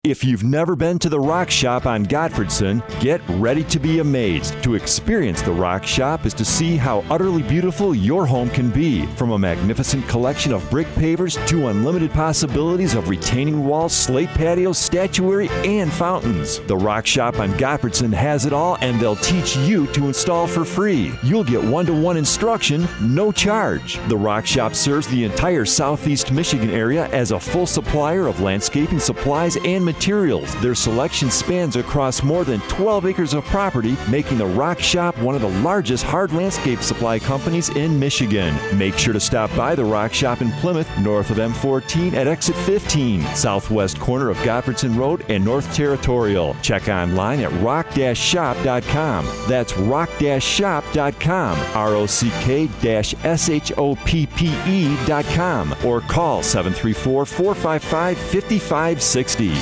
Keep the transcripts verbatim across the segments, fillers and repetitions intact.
If you've never been to the Rock Shop on Godfredson, get ready to be amazed. To experience the Rock Shop is to see how utterly beautiful your home can be. From a magnificent collection of brick pavers to unlimited possibilities of retaining walls, slate patios, statuary, and fountains. The Rock Shop on Godfredson has it all, and they'll teach you to install for free. You'll get one-to-one instruction, no charge. The Rock Shop serves the entire southeast Michigan area as a full supplier of landscaping supplies and materials. Their selection spans across more than twelve acres of property, making the Rock Shop one of the largest hard landscape supply companies in Michigan. Make sure to stop by the Rock Shop in Plymouth, north of M fourteen at exit fifteen, southwest corner of Godfredson Road and North Territorial. Check online at rock dash shop dot com. That's rock dash shop dot com, R O C K S H O P P E dot com, or call seven three four, four five five, five five six zero.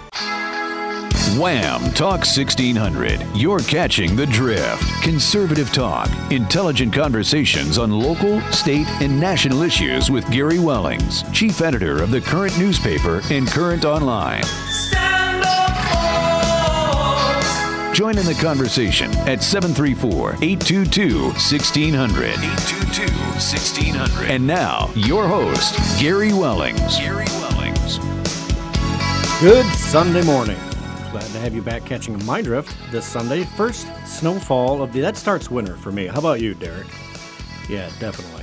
Wham! Talk sixteen hundred. You're catching the drift. Conservative talk. Intelligent conversations on local, state, and national issues with Gary Wellings, chief editor of the Current newspaper and Current Online. Stand up for. Join in the conversation at seven three four, eight two two, one six zero zero. eight two two, one six zero zero. And now, your host, Gary Wellings. Gary Wellings. Good Sunday morning. Glad to have you back catching my drift this Sunday. First snowfall of the... That starts winter for me. How about you, Derek? Yeah, definitely.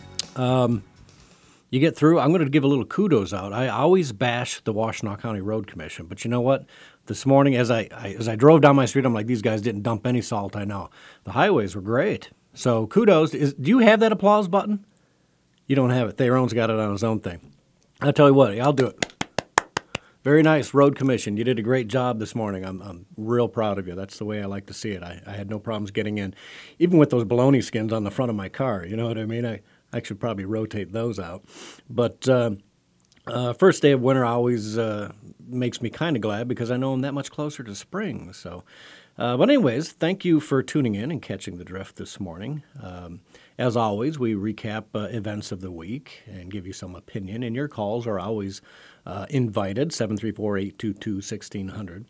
Um, you get through... I'm going to give a little kudos out. I always bash the Washtenaw County Road Commission, but you know what? This morning, as I, I as I drove down my street, I'm like, these guys didn't dump any salt, I know. The highways were great. So kudos. Is, do you have that applause button? You don't have it. Theron's got it on his own thing. I'll tell you what, I'll do it. Very nice, Road Commission. You did a great job this morning. I'm I'm real proud of you. That's the way I like to see it. I, I had no problems getting in, even with those bologna skins on the front of my car. You know what I mean? I, I should probably rotate those out. But uh, uh, first day of winter always uh, makes me kind of glad because I know I'm that much closer to spring. So, uh, but anyways, thank you for tuning in and catching the drift this morning. Um, as always, we recap uh, events of the week and give you some opinion, and your calls are always Uh, invited, seven three four, eight two two, one six zero zero.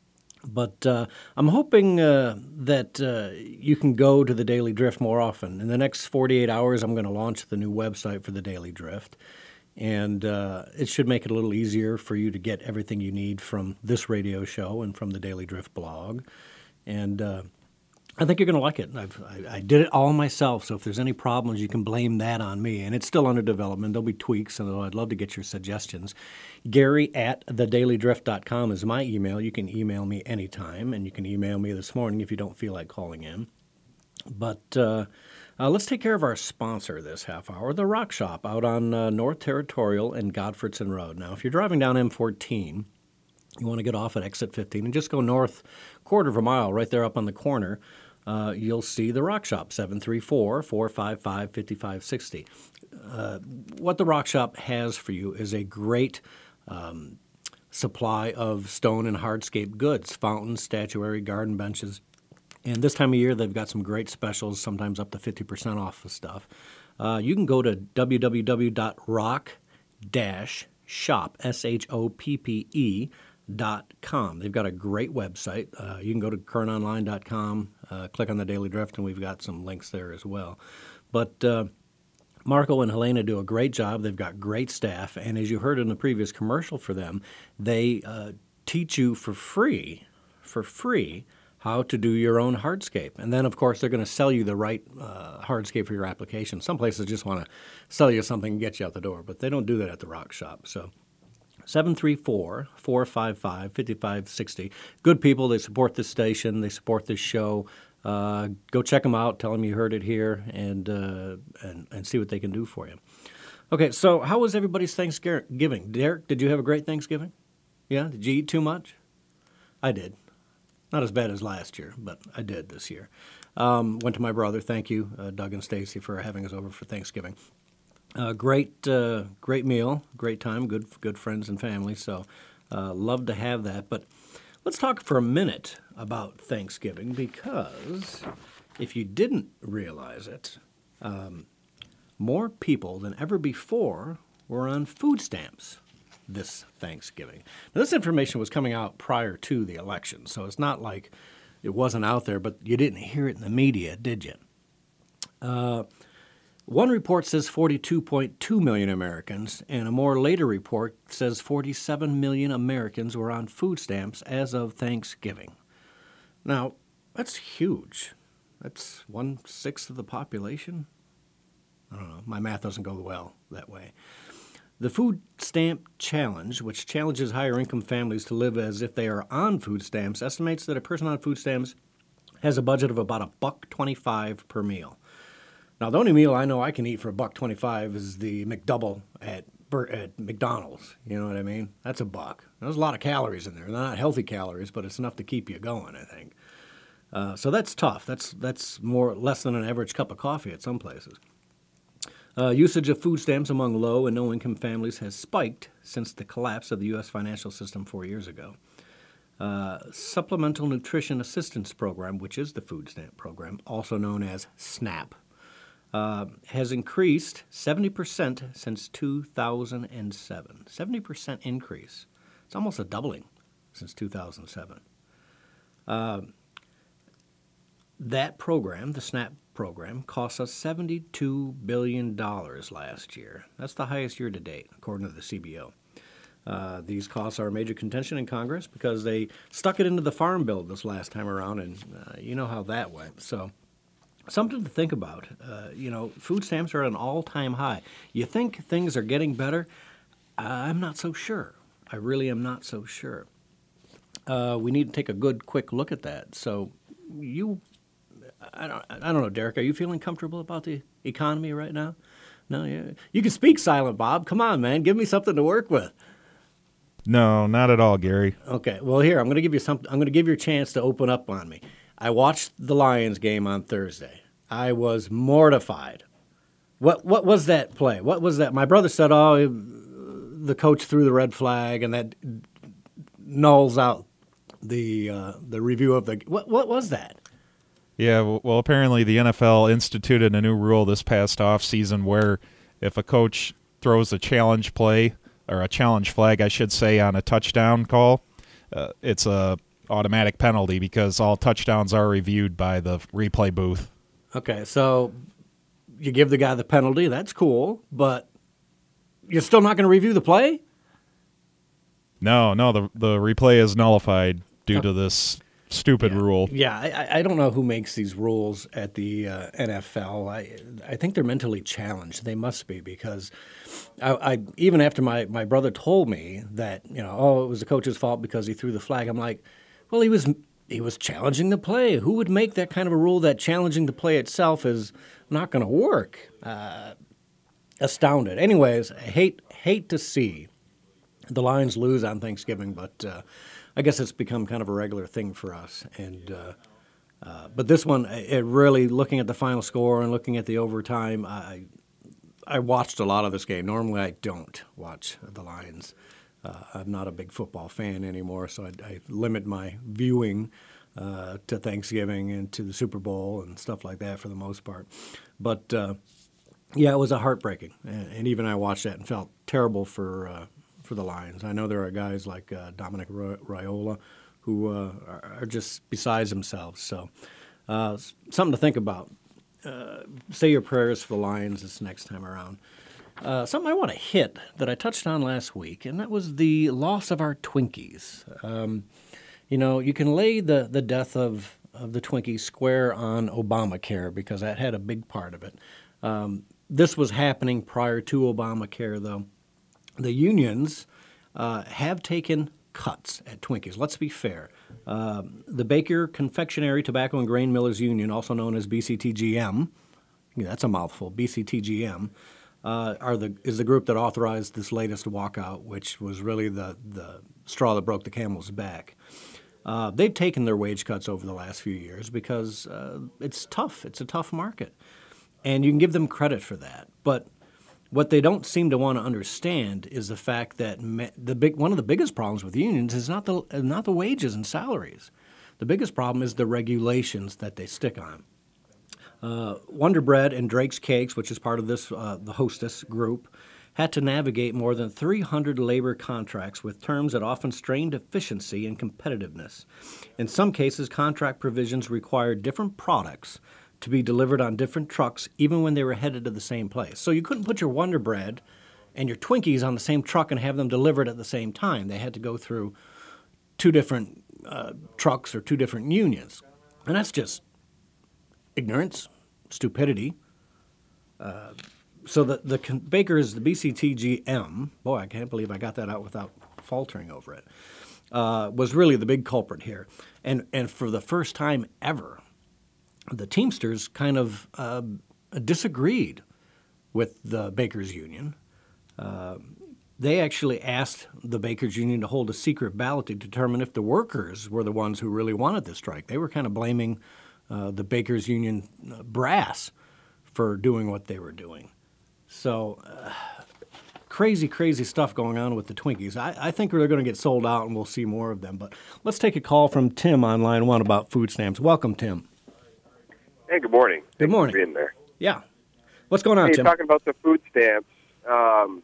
But uh, I'm hoping uh, that uh, you can go to the Daily Drift more often. In the next forty-eight hours, I'm going to launch the new website for the Daily Drift. And uh, it should make it a little easier for you to get everything you need from this radio show and from the Daily Drift blog. And uh, I think you're going to like it. I've, I, I did it all myself, so if there's any problems, you can blame that on me. And it's still under development. There'll be tweaks, and I'd love to get your suggestions. Gary at the daily drift dot com is my email. You can email me anytime, and you can email me this morning if you don't feel like calling in. But uh, uh, let's take care of our sponsor this half hour, the Rock Shop, out on uh, North Territorial and Godfredson Road. Now, if you're driving down M fourteen, you want to get off at exit fifteen and just go north quarter of a mile right there up on the corner. Uh, you'll see the Rock Shop, seven three four, four five five, five five six zero. Uh, what the Rock Shop has for you is a great um, supply of stone and hardscape goods, fountains, statuary, garden benches. And this time of year, they've got some great specials, sometimes up to fifty percent off the stuff. Uh, you can go to w w w dot rock dash shop, S H O P P E, dot com. They've got a great website. Uh, you can go to current online dot com, uh, click on the Daily Drift, and we've got some links there as well. But uh, Marco and Helena do a great job. They've got great staff, and as you heard in the previous commercial for them, they uh, teach you for free, for free, how to do your own hardscape. And then, of course, they're going to sell you the right uh, hardscape for your application. Some places just want to sell you something and get you out the door, but they don't do that at the Rock Shop. So seven three four, four five five, five five six zero. Good people. They support this station. They support this show. Uh, go check them out. Tell them you heard it here, and, uh, and and see what they can do for you. Okay, so how was everybody's Thanksgiving? Derek, did you have a great Thanksgiving? Yeah? Did you eat too much? I did. Not as bad as last year, but I did this year. Um, went to my brother. Thank you, uh, Doug and Stacy, for having us over for Thanksgiving. Uh, great, uh, great meal, great time, good, good friends and family. So, uh, love to have that. But let's talk for a minute about Thanksgiving, because if you didn't realize it, um, more people than ever before were on food stamps. this Thanksgiving. Now, this information was coming out prior to the election, so it's not like it wasn't out there, but you didn't hear it in the media, did you? Uh, one report says forty-two point two million Americans, and a more later report says forty-seven million Americans were on food stamps as of Thanksgiving. Now, that's huge. That's one-sixth of the population. I don't know. My math doesn't go well that way. The Food Stamp Challenge, which challenges higher-income families to live as if they are on food stamps, estimates that a person on food stamps has a budget of about a buck twenty-five per meal. Now, the only meal I know I can eat for a buck twenty-five is the McDouble at, at McDonald's. You know what I mean? That's a buck. There's a lot of calories in there. They're not healthy calories, but it's enough to keep you going, I think. Uh, so that's tough. That's that's more less than an average cup of coffee at some places. Uh, usage of food stamps among low and no-income families has spiked since the collapse of the U S financial system four years ago. Uh, Supplemental Nutrition Assistance Program, which is the food stamp program, also known as SNAP, uh, has increased seventy percent since two thousand seven. seventy percent increase. It's almost a doubling since two thousand seven. Uh, that program, the SNAP program, cost us seventy-two billion dollars last year. That's the highest year to date, according to the C B O. Uh, these costs are a major contention in Congress because they stuck it into the Farm Bill this last time around, and uh, you know how that went. So something to think about. Uh, you know, food stamps are at an all-time high. You think things are getting better? I'm not so sure. I really am not so sure. Uh, we need to take a good, quick look at that. So you... I don't, I don't know, Derek. Are you feeling comfortable about the economy right now? No, yeah. You can speak silent, Bob. Come on, man. Give me something to work with. No, not at all, Gary. Okay. Well, here I'm going to give you something. I'm going to give you a chance to open up on me. I watched the Lions game on Thursday. I was mortified. What What was that play? What was that? My brother said, "Oh, the coach threw the red flag, and that nulls out the uh, the review of the." What What was that? Yeah, well, apparently the N F L instituted a new rule this past offseason where if a coach throws a challenge play, or a challenge flag, I should say, on a touchdown call, uh, it's a automatic penalty because all touchdowns are reviewed by the replay booth. Okay, so you give the guy the penalty. That's cool, but you're still not going to review the play? No, no, the the replay is nullified due to this stupid yeah. rule. Yeah, I, I don't know who makes these rules at the uh, N F L. I I think they're mentally challenged. They must be because I, I even after my, my brother told me that, you know, oh, it was the coach's fault because he threw the flag. I'm like, well, he was he was challenging the play. Who would make that kind of a rule that challenging the play itself is not going to work? Uh, astounded. Anyways, I hate hate to see the Lions lose on Thanksgiving, but. Uh, I guess it's become kind of a regular thing for us. And uh, uh, but this one, it really, looking at the final score and looking at the overtime, I I watched a lot of this game. Normally I don't watch the Lions. Uh, I'm not a big football fan anymore, so I, I limit my viewing uh, to Thanksgiving and to the Super Bowl and stuff like that for the most part. But, uh, yeah, it was a heartbreaking. And, and even I watched that and felt terrible for uh, – for the Lions. I know there are guys like uh, Dominic Raiola who uh, are, are just besides themselves. So uh, something to think about. Uh, say your prayers for the Lions this next time around. Uh, something I want to hit that I touched on last week, and that was the loss of our Twinkies. Um, you know, you can lay the, the death of, of the Twinkies square on Obamacare because that had a big part of it. Um, this was happening prior to Obamacare, though. The unions uh, have taken cuts at Twinkies. Let's be fair. Uh, the Baker Confectionery Tobacco and Grain Millers Union, also known as B C T G M, yeah, that's a mouthful, B C T G M, uh, are the is the group that authorized this latest walkout, which was really the, the straw that broke the camel's back. Uh, they've taken their wage cuts over the last few years because uh, it's tough. It's a tough market. And you can give them credit for that. But what they don't seem to want to understand is the fact that me, the big one of the biggest problems with unions is not the not the wages and salaries. The biggest problem is the regulations that they stick on. Uh, Wonder Bread and Drake's Cakes, which is part of this uh, the Hostess group, had to navigate more than three hundred labor contracts with terms that often strained efficiency and competitiveness. In some cases, contract provisions required different products to be delivered on different trucks, even when they were headed to the same place. So you couldn't put your Wonder Bread and your Twinkies on the same truck and have them delivered at the same time. They had to go through two different uh, trucks or two different unions. And that's just ignorance, stupidity. Uh, so the, the bakers, the B C T G M, boy, I can't believe I got that out without faltering over it, uh, was really the big culprit here. And, and for the first time ever, the Teamsters kind of uh, disagreed with the Bakers Union. Uh, they actually asked the Bakers Union to hold a secret ballot to determine if the workers were the ones who really wanted the strike. They were kind of blaming uh, the Bakers Union uh, brass for doing what they were doing. So uh, crazy, crazy stuff going on with the Twinkies. I, I think they're going to get sold out, and we'll see more of them. But let's take a call from Tim on line one about food stamps. Welcome, Tim. Hey, good morning. Good Thanks morning. for being there. Yeah. What's going on, hey, Tim? Talking about the food stamps, um,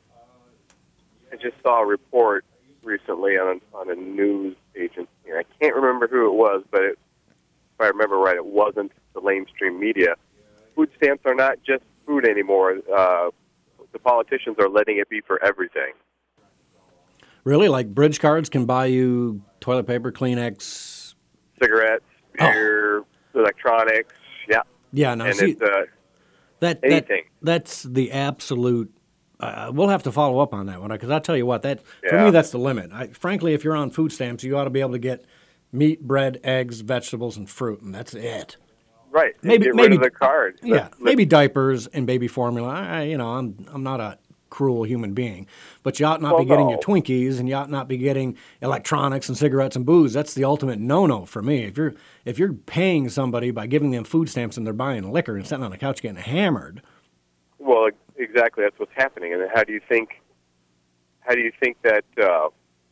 I just saw a report recently on a, on a news agency. I can't remember who it was, but it, if I remember right, it wasn't the mainstream media. Food stamps are not just food anymore. Uh, the politicians are letting it be for everything. Really? Like bridge cards can buy you toilet paper, Kleenex? Cigarettes, beer, oh. electronics, yeah. Yeah, no, and see, it's, uh, that, anything. That, that's the absolute, uh, we'll have to follow up on that one, because I'll tell you what, that for Yeah. me, that's the limit. I, frankly, if you're on food stamps, you ought to be able to get meat, bread, eggs, vegetables, and fruit, and that's it. Right. Maybe, Get maybe rid of the card. Yeah, Let's- maybe diapers and baby formula. I, you know, I'm I'm not a cruel human being, but you ought not Well, be getting no. your Twinkies, and you ought not be getting electronics and cigarettes and booze. That's the ultimate no-no for me. If you're if you're paying somebody by giving them food stamps and they're buying liquor and sitting on the couch getting hammered, Well, exactly. That's what's happening. And how do you think? How do you think that uh,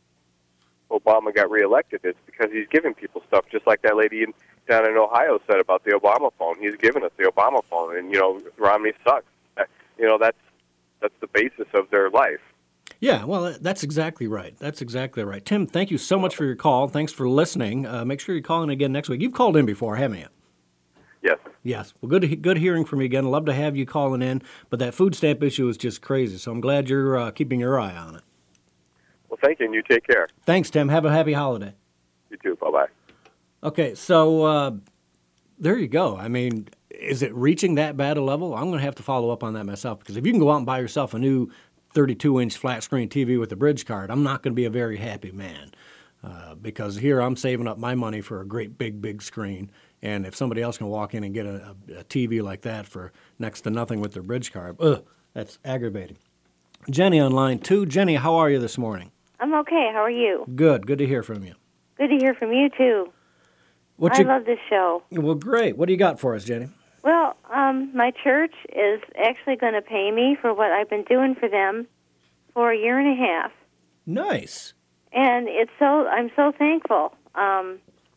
Obama got reelected? It's because he's giving people stuff, just like that lady in, down in Ohio said about the Obama phone. He's given us the Obama phone, and you know Romney sucks. That, you know that's that's the basis of their life. yeah, well, that's exactly right. That's exactly right. Tim, thank you so much for your call. Thanks for listening. Uh, make sure you call in again next week. You've called in before, haven't you? Yes. Yes. Well, good to, good hearing from you again. Love to have you calling in. But that food stamp issue is just crazy. So I'm glad you're uh, keeping your eye on it. Well, thank you, and you take care. Thanks, Tim. Have a happy holiday. You too. Bye bye. Okay, so uh, there you go. I mean, is it reaching that bad a level? I'm going to have to follow up on that myself, because if you can go out and buy yourself a new thirty-two inch flat screen T V with a bridge card, I'm not going to be a very happy man. Uh, because here I'm saving up my money for a great big, big screen. And if somebody else can walk in and get a, a, a T V like that for next to nothing with their bridge card, ugh, that's aggravating. Jenny on line two. Jenny, how are you this morning? I'm okay. How are you? Good. Good to hear from you. Good to hear from you, too. What I you, love this show. Well, great. What do you got for us, Jenny? Well, um, my church is actually going to pay me for what I've been doing for them for a year and a half. Nice. And it's so I'm so thankful. Um,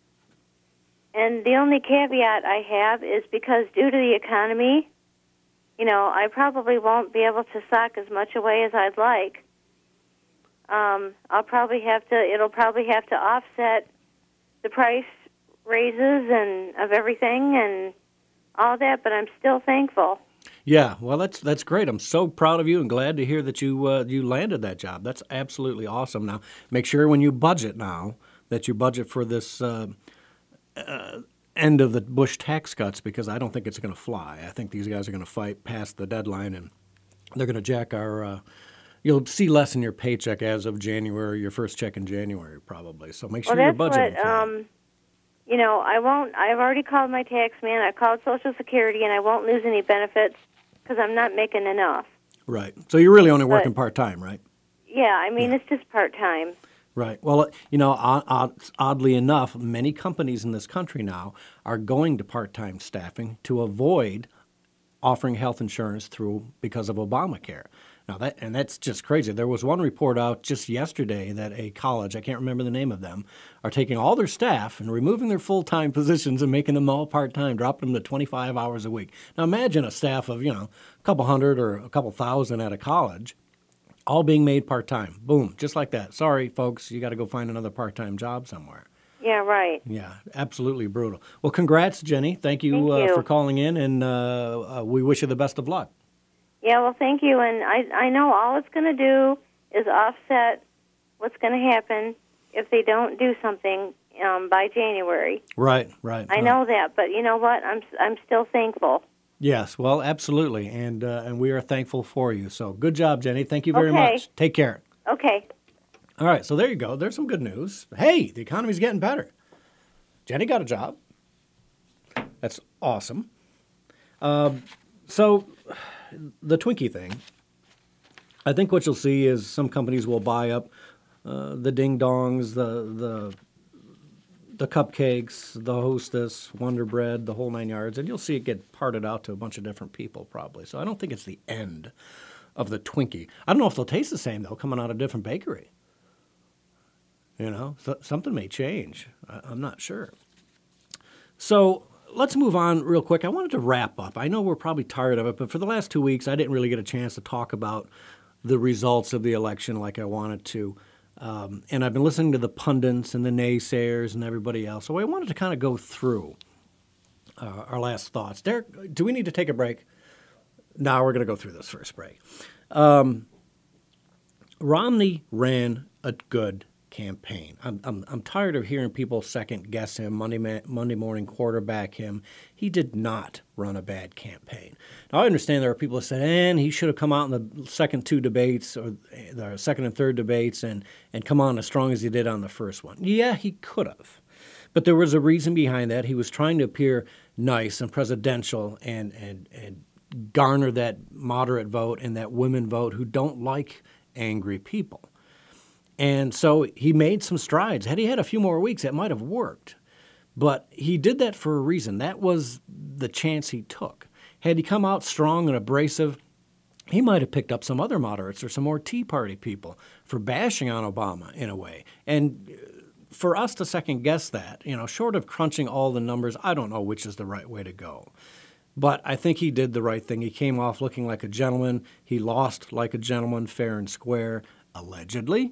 and the only caveat I have is because due to the economy, you know, I probably won't be able to sock as much away as I'd like. Um, I'll probably have to. It'll probably have to offset the price raises and of everything and all that. But I'm still thankful. Yeah, well, that's that's great. I'm so proud of you and glad to hear that you uh, you landed that job. That's absolutely awesome. Now, make sure when you budget now that you budget for this uh, uh, end of the Bush tax cuts, because I don't think it's going to fly. I think these guys are going to fight past the deadline, and they're going to jack our uh, – you'll see less in your paycheck as of January, your first check in January probably. So make sure well, you're that's budgeting what, for um, you know, I won't – I've already called my tax man. I called Social Security, and I won't lose any benefits because I'm not making enough. Right. So you're really only working But- part-time, right? Yeah, I mean, it's just part-time. Right. Well, you know, odd, oddly enough, many companies in this country now are going to part-time staffing to avoid offering health insurance through because of Obamacare. Now that and that's just crazy. There was one report out just yesterday that a college, I can't remember the name of them, are taking all their staff and removing their full-time positions and making them all part-time, dropping them to twenty-five hours a week. Now imagine a staff of, you know, a couple hundred or a couple thousand at a college. all being made part-time. Boom, just like that. Sorry, folks, you got to go find another part-time job somewhere. Yeah, right. Yeah, absolutely brutal. Well, congrats, Jenny. Thank you, Thank uh, you. for calling in, and uh, uh, we wish you the best of luck. Yeah, well, thank you. And I, I know all it's going to do is offset what's going to happen if they don't do something um, by January. Right, right. I know that, but you know what? I'm I'm still thankful. Yes, well, absolutely, and uh, and we are thankful for you. So good job, Jenny. Thank you very Okay. much. Take care. Okay. All right, so there you go. There's some good news. Hey, the economy's getting better. Jenny got a job. That's awesome. Um, so the Twinkie thing, I think what you'll see is some companies will buy up uh, the Ding Dongs, the the the cupcakes, the Hostess, Wonder Bread, the whole nine yards, and you'll see it get parted out to a bunch of different people probably. So I don't think it's the end of the Twinkie. I don't know if they'll taste the same, though, coming out of a different bakery. You know, so, something may change. I, I'm not sure. So let's move on real quick. I wanted to wrap up. I know we're probably tired of it, but for the last two weeks, I didn't really get a chance to talk about the results of the election like I wanted to. Um, and I've been listening to the pundits and the naysayers and everybody else. So I wanted to kind of go through uh, our last thoughts. Derek, do we need to take a break? No, we're going to go through this first break. Um, Romney ran a good campaign. I'm, I'm, I'm tired of hearing people second guess him, Monday, ma- Monday morning quarterback him. He did not run a bad campaign. Now, I understand there are people that said, and he should have come out in the second two debates or the second and third debates and, and come on as strong as he did on the first one. Yeah, he could have. But there was a reason behind that. He was trying to appear nice and presidential and, and, and garner that moderate vote and that women vote who don't like angry people. And so he made some strides. Had he had a few more weeks, it might have worked. But he did that for a reason. That was the chance he took. Had he come out strong and abrasive, he might have picked up some other moderates or some more Tea Party people for bashing on Obama in a way. And for us to second guess that, you know, short of crunching all the numbers, I don't know which is the right way to go. But I think he did the right thing. He came off looking like a gentleman. He lost like a gentleman, fair and square, allegedly.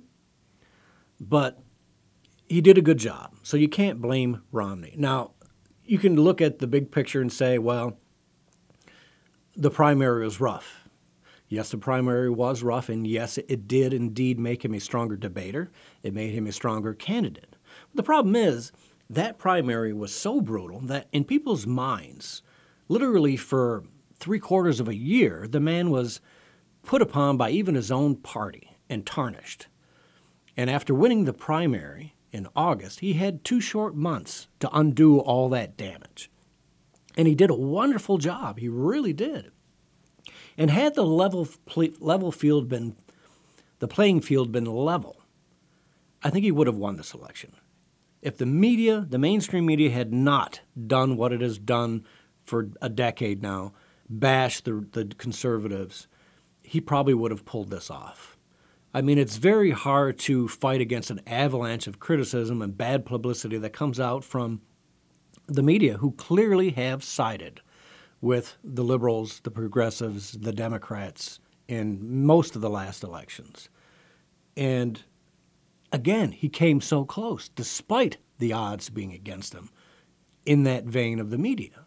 But he did a good job, so you can't blame Romney. Now, you can look at the big picture and say, well, the primary was rough. Yes, the primary was rough, and yes, it did indeed make him a stronger debater. It made him a stronger candidate. But the problem is that primary was so brutal that in people's minds, literally for three quarters of a year, the man was put upon by even his own party and tarnished. And after winning the primary in August, he had two short months to undo all that damage. And he did a wonderful job. He really did. And had the level level field been, the playing field been level, I think he would have won this election. If the media, the mainstream media, had not done what it has done for a decade now, bashed the, the conservatives, he probably would have pulled this off. I mean, it's very hard to fight against an avalanche of criticism and bad publicity that comes out from the media, who clearly have sided with the liberals, the progressives, the Democrats in most of the last elections. And again, he came so close, despite the odds being against him, in that vein of the media.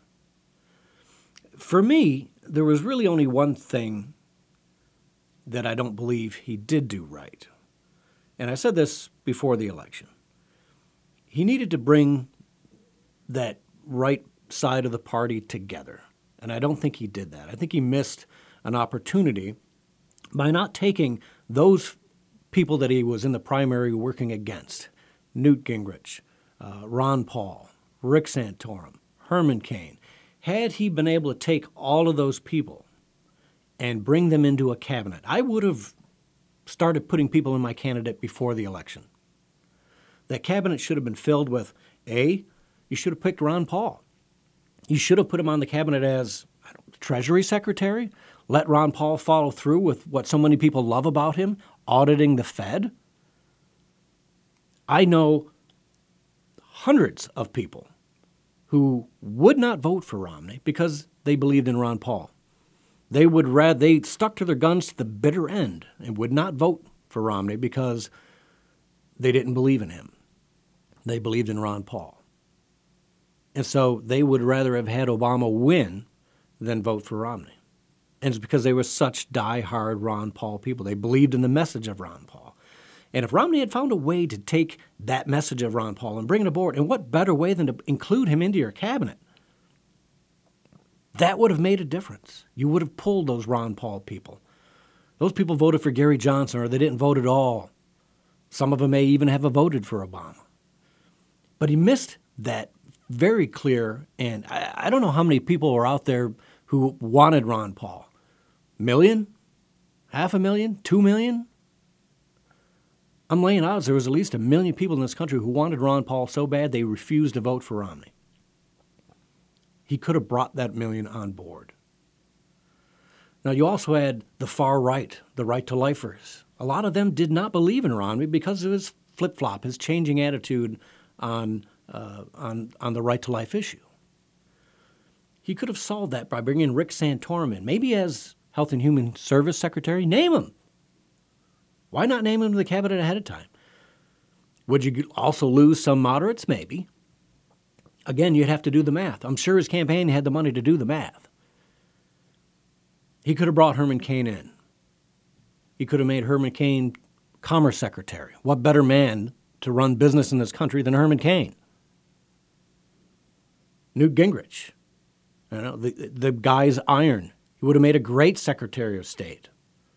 For me, there was really only one thing that I don't believe he did do right. And I said this before the election. He needed to bring that right side of the party together. And I don't think he did that. I think he missed an opportunity by not taking those people that he was in the primary working against, Newt Gingrich, uh, Ron Paul, Rick Santorum, Herman Cain. Had he been able to take all of those people and bring them into a cabinet, I would have started putting people in my candidate before the election. That cabinet should have been filled with, A, you should have picked Ron Paul. You should have put him on the cabinet as I don't know, Treasury Secretary, let Ron Paul follow through with what so many people love about him, auditing the Fed. I know hundreds of people who would not vote for Romney because they believed in Ron Paul. They would rather, they stuck to their guns to the bitter end and would not vote for Romney because they didn't believe in him. They believed in Ron Paul. And so they would rather have had Obama win than vote for Romney. And it's because they were such die-hard Ron Paul people. They believed in the message of Ron Paul. And if Romney had found a way to take that message of Ron Paul and bring it aboard, and what better way than to include him into your cabinet? That would have made a difference. You would have pulled those Ron Paul people. Those people voted for Gary Johnson, or they didn't vote at all. Some of them may even have voted for Obama. But he missed that very clear, and I, I don't know how many people were out there who wanted Ron Paul. Million? Half a million? Two million? I'm laying odds there was at least a million people in this country who wanted Ron Paul so bad they refused to vote for Romney. He could have brought that million on board. Now, you also had the far right, the right-to-lifers. A lot of them did not believe in Romney because of his flip-flop, his changing attitude on uh, on on the right-to-life issue. He could have solved that by bringing Rick Santorum in, maybe as Health and Human Service Secretary. Name him. Why not name him to the cabinet ahead of time? Would you also lose some moderates? Maybe. Again, you'd have to do the math. I'm sure his campaign had the money to do the math. He could have brought Herman Cain in. He could have made Herman Cain Commerce Secretary. What better man to run business in this country than Herman Cain? Newt Gingrich. You know, the, the guy's iron. He would have made a great Secretary of State.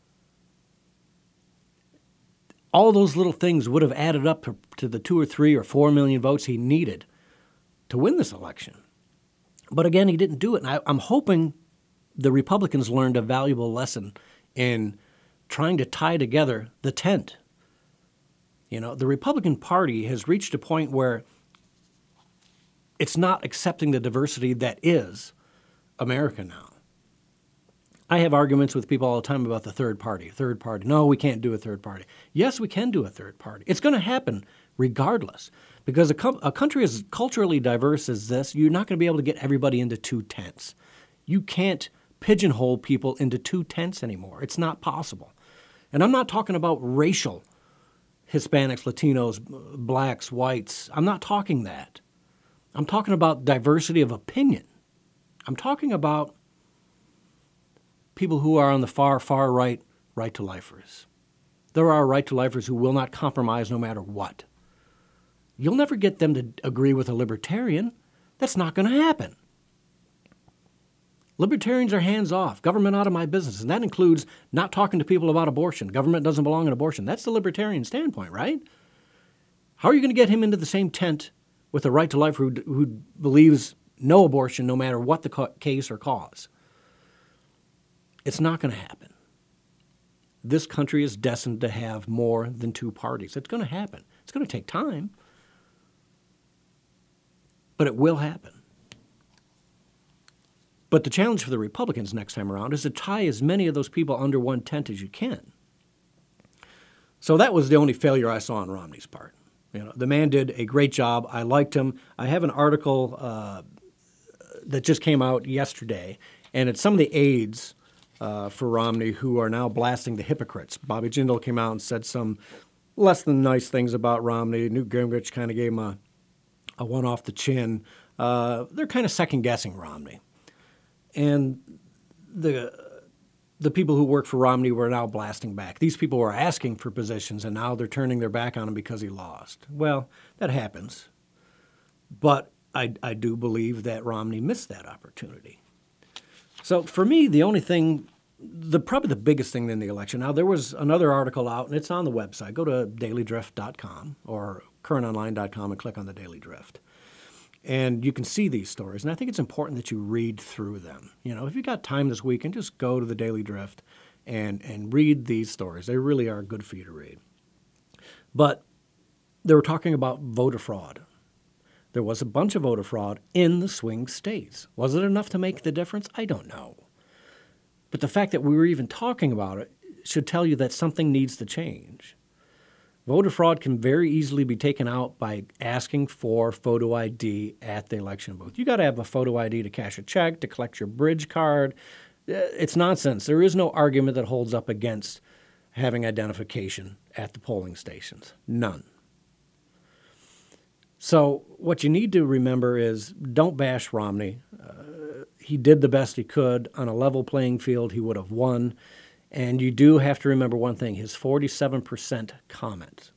All those little things would have added up to, to the two or three or four million votes he needed to win this election. But again, he didn't do it. And I, I'm hoping the Republicans learned a valuable lesson in trying to tie together the tent. You know, the Republican Party has reached a point where it's not accepting the diversity that is America now. I have arguments with people all the time about the third party. Third party. No, we can't do a third party. Yes, we can do a third party. It's going to happen regardless. Because a, com- a country as culturally diverse as this, you're not going to be able to get everybody into two tents. You can't pigeonhole people into two tents anymore. It's not possible. And I'm not talking about racial Hispanics, Latinos, blacks, whites. I'm not talking that. I'm talking about diversity of opinion. I'm talking about people who are on the far, far right, right-to-lifers. There are right-to-lifers who will not compromise no matter what. You'll never get them to agree with a libertarian. That's not going to happen. Libertarians are hands-off, government out of my business, and that includes not talking to people about abortion. Government doesn't belong in abortion. That's the libertarian standpoint, right? How are you going to get him into the same tent with a right-to-life who, who believes no abortion no matter what the ca- case or cause? It's not going to happen. This country is destined to have more than two parties. It's going to happen. It's going to take time, but it will happen. But the challenge for the Republicans next time around is to tie as many of those people under one tent as you can. So that was the only failure I saw on Romney's part. You know, the man did a great job. I liked him. I have an article uh, that just came out yesterday, and it's some of the aides uh, for Romney who are now blasting the hypocrites. Bobby Jindal came out and said some less than nice things about Romney. Newt Gingrich kind of gave him a, a one off the chin. Uh, they're kind of second-guessing Romney. And the the people who work for Romney were now blasting back. These people were asking for positions, and now they're turning their back on him because he lost. Well, that happens. But I, I do believe that Romney missed that opportunity. So for me, the only thing, the probably the biggest thing in the election, now there was another article out, and it's on the website. Go to daily drift dot com or current online dot com and click on the Daily Drift. And you can see these stories, and I think it's important that you read through them. You know, if you got time this weekend, just go to the Daily Drift and, and read these stories. They really are good for you to read. But they were talking about voter fraud. There was a bunch of voter fraud in the swing states. Was it enough to make the difference? I don't know. But the fact that we were even talking about it should tell you that something needs to change. Voter fraud can very easily be taken out by asking for photo I D at the election booth. You got to have a photo I D to cash a check, to collect your bridge card, It's nonsense. There is no argument that holds up against having identification at the polling stations. None. So what you need to remember is don't bash Romney. Uh, he did the best he could on a level playing field. He would have won. And you do have to remember one thing, his forty-seven percent comment.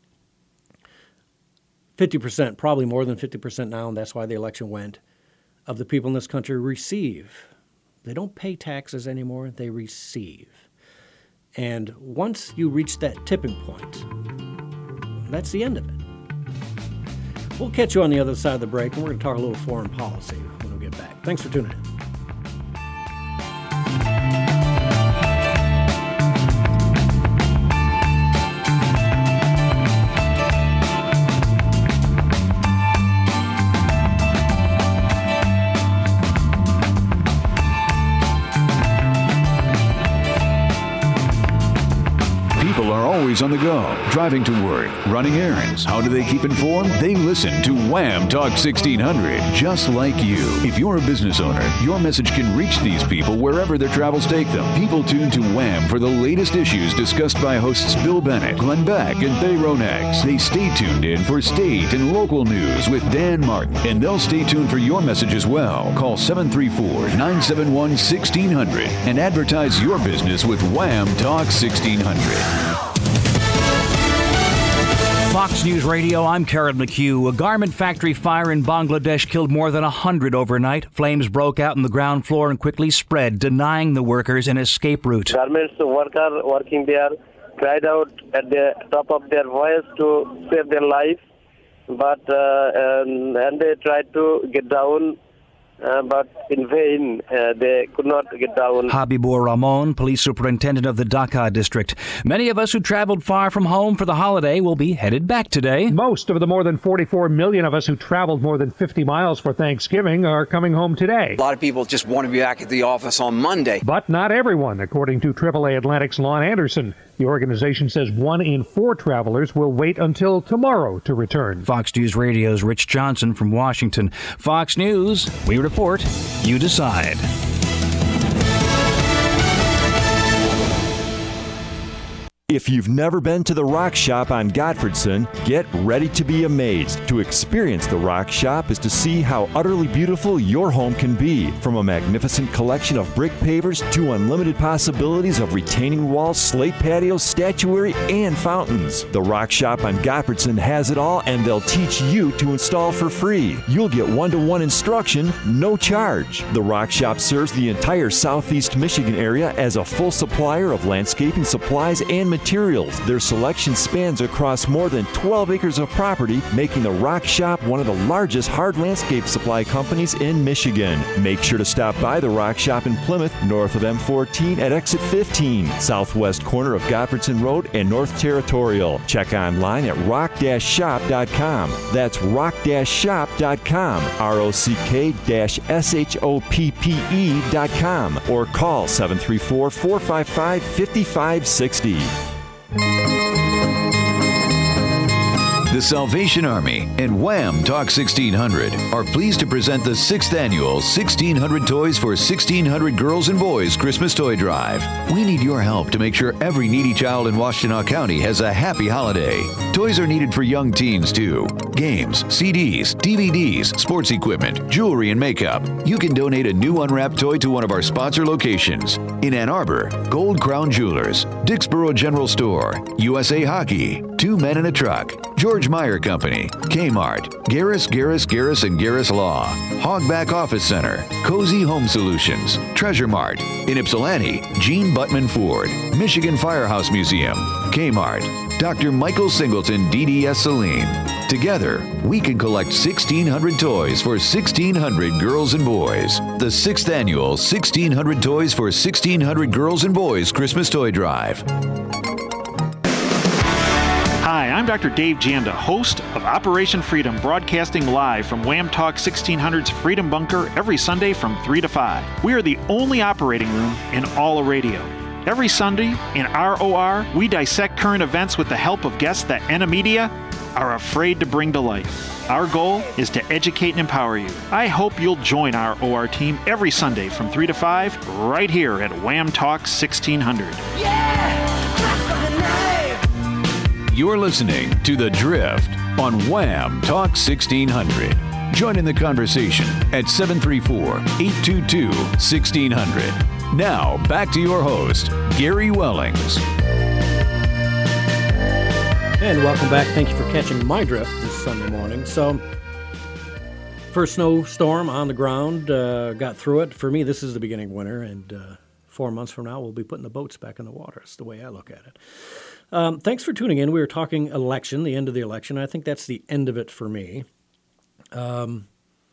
fifty percent, probably more than fifty percent now, and that's why the election went, of the people in this country receive. They don't pay taxes anymore, they receive. And once you reach that tipping point, that's the end of it. We'll catch you on the other side of the break, and we're going to talk a little foreign policy when we get back. Thanks for tuning in. Always on the go, driving to work, running errands. How do they keep informed? They listen to Wham Talk sixteen hundred, just like you. If you're a business owner, your message can reach these people wherever their travels take them. People tune to Wham for the latest issues discussed by hosts Bill Bennett, Glenn Beck, and Bay Ronex. They stay tuned in for state and local news with Dan Martin, and they'll stay tuned for your message as well. Call seven three four, nine seven one, one six zero zero and advertise your business with Wham Talk sixteen hundred. Fox News Radio, I'm Karen McHugh. A garment factory fire in Bangladesh killed more than one hundred overnight. Flames broke out on the ground floor and quickly spread, denying the workers an escape route. Garments workers working there cried out at the top of their voice to save their life, but uh, and, and they tried to get down. Uh, but in vain, uh, they could not get down. Habibur Rahman, police superintendent of the Dhaka district. Many of us who traveled far from home for the holiday will be headed back today. Most of the more than forty-four million of us who traveled more than fifty miles for Thanksgiving are coming home today. A lot of people just want to be back at the office on Monday. But not everyone, according to triple A Atlantic's Lon Anderson. The organization says one in four travelers will wait until tomorrow to return. Fox News Radio's Rich Johnson from Washington. Fox News, we report, you decide. If you've never been to the Rock Shop on Gottfredson, get ready to be amazed. To experience the Rock Shop is to see how utterly beautiful your home can be. From a magnificent collection of brick pavers to unlimited possibilities of retaining walls, slate patios, statuary, and fountains. The Rock Shop on Gottfredson has it all, and they'll teach you to install for free. You'll get one-to-one instruction, no charge. The Rock Shop serves the entire southeast Michigan area as a full supplier of landscaping supplies and materials. Materials. Their selection spans across more than twelve acres of property, making the Rock Shop one of the largest hard landscape supply companies in Michigan. Make sure to stop by the Rock Shop in Plymouth, north of M fourteen at exit fifteen, southwest corner of Gottfredson Road and North Territorial. Check online at rock dash shop dot com. That's rock dash shop dot com, R O C K S H O P P E dot com, or call seven three four, four five five, five five six zero. The Salvation Army and Wham Talk sixteen hundred are pleased to present the sixth annual sixteen hundred Toys for sixteen hundred Girls and Boys Christmas Toy Drive. We need your help to make sure every needy child in Washtenaw County has a happy holiday. Toys are needed for young teens, too. Games, C Ds, D V Ds, sports equipment, jewelry, and makeup. You can donate a new unwrapped toy to one of our sponsor locations. In Ann Arbor, Gold Crown Jewelers, Dixboro General Store, U S A Hockey, Two Men in a Truck, George Meyer Company, Kmart, Garris, Garris, Garris, and Garris Law, Hogback Office Center, Cozy Home Solutions, Treasure Mart, in Ypsilanti, Gene Buttman Ford, Michigan Firehouse Museum, Kmart, Doctor Michael Singleton, D D S Saline. Together, we can collect sixteen hundred toys for sixteen hundred girls and boys. The sixth annual sixteen hundred Toys for sixteen hundred Girls and Boys Christmas Toy Drive. Hi, I'm Doctor Dave Janda, host of Operation Freedom, broadcasting live from Wham Talk sixteen hundred's Freedom Bunker every Sunday from three to five. We are the only operating room in all of radio. Every Sunday in R O R, we dissect current events with the help of guests that N A Media are afraid to bring to light. Our goal is to educate and empower you. I hope you'll join our O R team every Sunday from three to five right here at Wham Talk sixteen hundred. You're listening to The Drift on Wham Talk sixteen hundred. Join in the conversation at seven three four, eight two two, sixteen hundred. Now, back to your host, Gary Wellings. And welcome back. Thank you for catching my drift this Sunday morning. So, first snowstorm on the ground, uh, got through it. For me, this is the beginning of winter, and uh, four months from now, we'll be putting the boats back in the water. That's the way I look at it. Um, thanks for tuning in. We were talking election, the end of the election. I think that's the end of it for me. Um,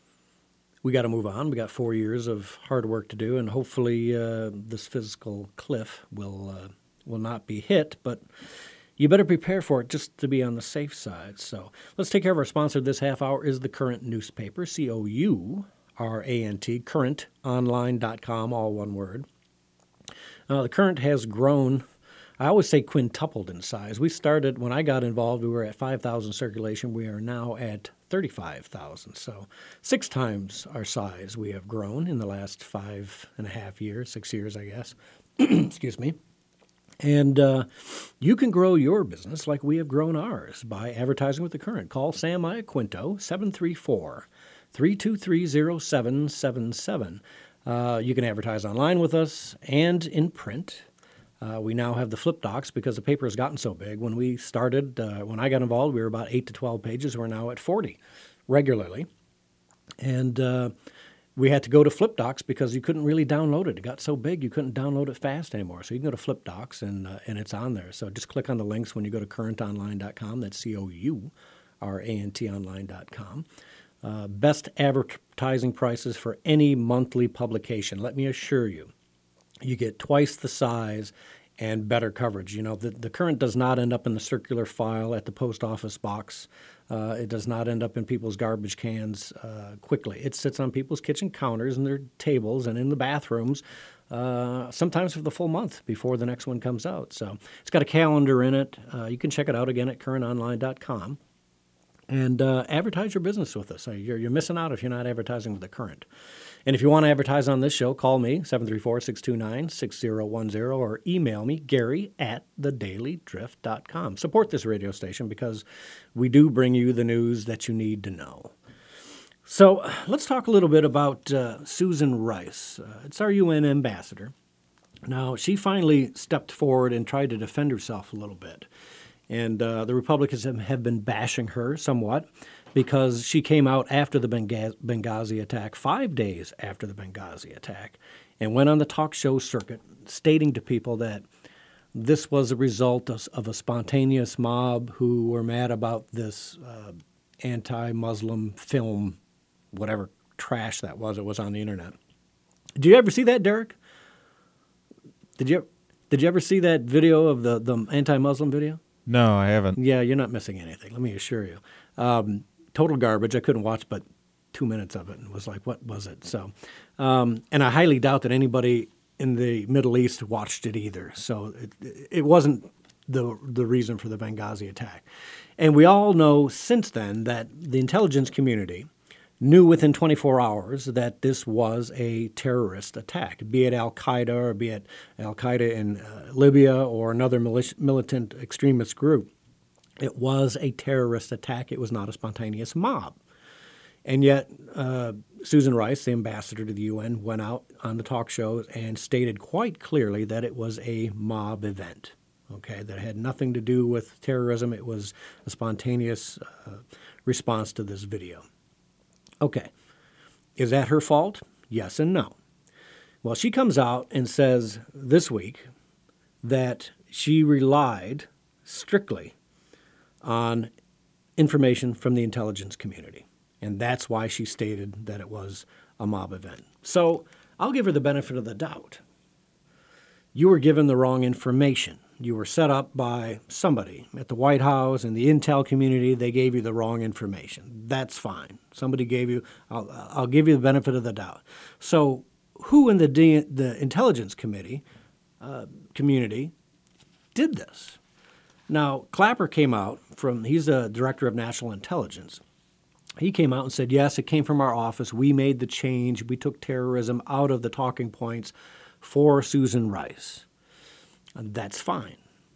we got to move on. We got four years of hard work to do, and hopefully uh, this fiscal cliff will uh, will not be hit, but you better prepare for it just to be on the safe side. So let's take care of our sponsor this half hour is the Current newspaper, C O U R A N T, current online dot com, all one word. Uh, the Current has grown, I always say quintupled in size. We started, when I got involved, we were at five thousand circulation. We are now at thirty-five thousand. So six times our size we have grown in the last five and a half years, six years, I guess. Excuse me. And uh, you can grow your business like we have grown ours by advertising with the Current. Call Sam Iaquinto, seven three four, three two three, zero seven seven seven. Uh, you can advertise online with us and in print. Uh, we now have the flip docs because the paper has gotten so big. When we started, uh, when I got involved, we were about eight to twelve pages. We're now at forty regularly. And uh, we had to go to flip docs because you couldn't really download it. It got so big you couldn't download it fast anymore. So you can go to flip docs and uh, and it's on there. So just click on the links when you go to current online dot com. That's C O U R A N T online dot com. Uh, best advertising prices for any monthly publication. Let me assure you, you get twice the size and better coverage. You know, the, the Current does not end up in the circular file at the post office box. Uh, it does not end up in people's garbage cans uh, quickly. It sits on people's kitchen counters and their tables and in the bathrooms, uh, sometimes for the full month before the next one comes out. So it's got a calendar in it. Uh, you can check it out again at current online dot com. And uh, advertise your business with us. You're, you're missing out if you're not advertising with the Current. And if you want to advertise on this show, call me, seven three four, six two nine, six zero one zero, or email me, Gary at the daily drift dot com. Support this radio station because we do bring you the news that you need to know. So let's talk a little bit about uh, Susan Rice. Uh, it's our U N ambassador. Now, she finally stepped forward and tried to defend herself a little bit. And uh, the Republicans have been bashing her somewhat because she came out after the Benghazi attack, five days after the Benghazi attack, and went on the talk show circuit stating to people that this was a result of, of a spontaneous mob who were mad about this uh, anti-Muslim film, whatever trash that was. It was on the internet. Did you ever see that, Derek? Did you, did you ever see that video of the, the anti-Muslim video? No, I haven't. Yeah, you're not missing anything, let me assure you. Um, total garbage. I couldn't watch but two minutes of it and was like, what was it? So, um, and I highly doubt that anybody in the Middle East watched it either. So it, it wasn't the the reason for the Benghazi attack. And we all know since then that the intelligence community knew within twenty-four hours that this was a terrorist attack, be it Al-Qaeda or be it Al-Qaeda in uh, Libya or another militia, militant extremist group. It was a terrorist attack. It was not a spontaneous mob. And yet uh, Susan Rice, the ambassador to the U N, went out on the talk shows and stated quite clearly that it was a mob event, okay, that had nothing to do with terrorism. It was a spontaneous uh, response to this video. Okay, is that her fault? Yes and no. Well, she comes out and says this week that she relied strictly on information from the intelligence community, and that's why she stated that it was a mob event. So I'll give her the benefit of the doubt. You were given the wrong information. You were set up by somebody at the White House and the intel community. They gave you the wrong information. That's fine. Somebody gave you, I'll, I'll give you the benefit of the doubt. So who in the D, the intelligence committee uh, community did this? Now, Clapper came out from, he's the director of national intelligence. He came out and said, yes, it came from our office. We made the change. We took terrorism out of the talking points for Susan Rice. And that's fine.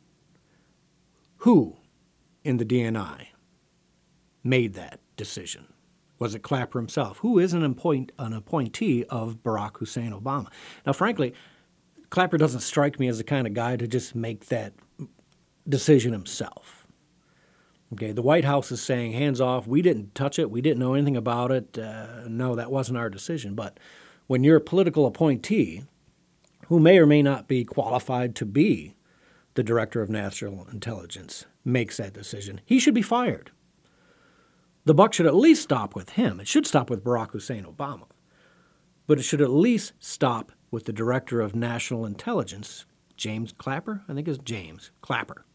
Who in the D N I made that decision? Was it Clapper himself, who is an, appoint, an appointee of Barack Hussein Obama? Now, frankly, Clapper doesn't strike me as the kind of guy to just make that decision himself. Okay, the White House is saying, hands off, we didn't touch it, we didn't know anything about it, uh, no, that wasn't our decision. But when you're a political appointee who may or may not be qualified to be the director of national intelligence makes that decision, he should be fired. The buck should at least stop with him. It should stop with Barack Hussein Obama. But it should at least stop with the director of national intelligence, James Clapper, I think it's James Clapper.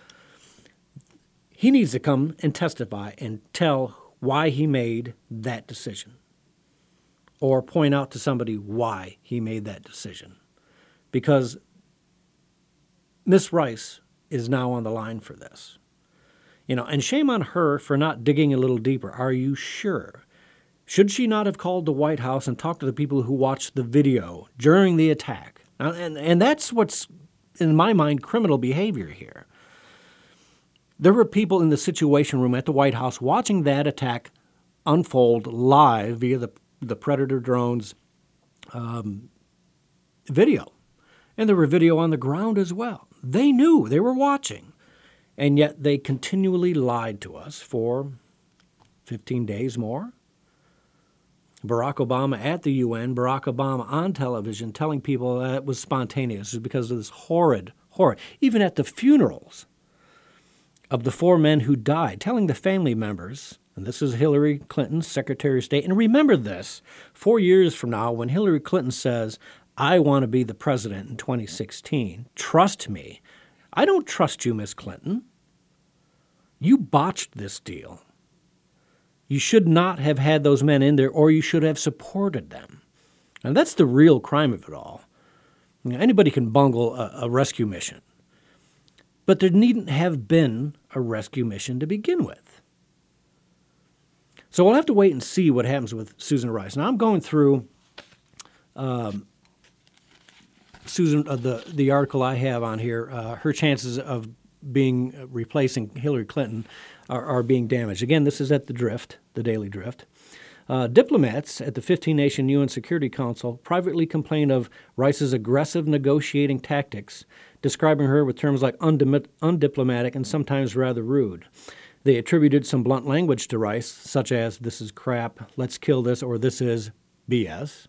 He needs to come and testify and tell why he made that decision, or point out to somebody why he made that decision. Because Miss Rice is now on the line for this. You know, and shame on her for not digging a little deeper. Are you sure? Should she not have called the White House and talked to the people who watched the video during the attack? And, and that's what's, in my mind, criminal behavior here. There were people in the Situation Room at the White House watching that attack unfold live via the, the Predator drones um, video. And there were video on the ground as well. They knew, they were watching. And yet they continually lied to us for fifteen days more. Barack Obama at the U N, Barack Obama on television telling people that it was spontaneous. It was because of this horrid, horrid, even at the funerals of the four men who died, telling the family members, and this is Hillary Clinton's Secretary of State, and remember this, four years from now when Hillary Clinton says, I want to be the president in twenty sixteen, trust me, I don't trust you, Miss Clinton. You botched this deal. You should not have had those men in there, or you should have supported them. And that's the real crime of it all. You know, anybody can bungle a, a rescue mission. But there needn't have been a rescue mission to begin with. So we'll have to wait and see what happens with Susan Rice. Now I'm going through um, Susan, uh, the the article I have on here. Uh, her chances of being uh, replacing Hillary Clinton are, are being damaged. Again, this is at the Drift, the Daily Drift. Uh, diplomats at the fifteen-nation U N Security Council privately complained of Rice's aggressive negotiating tactics, describing her with terms like undip- undiplomatic and sometimes rather rude. They attributed some blunt language to Rice, such as, this is crap, let's kill this, or this is B S,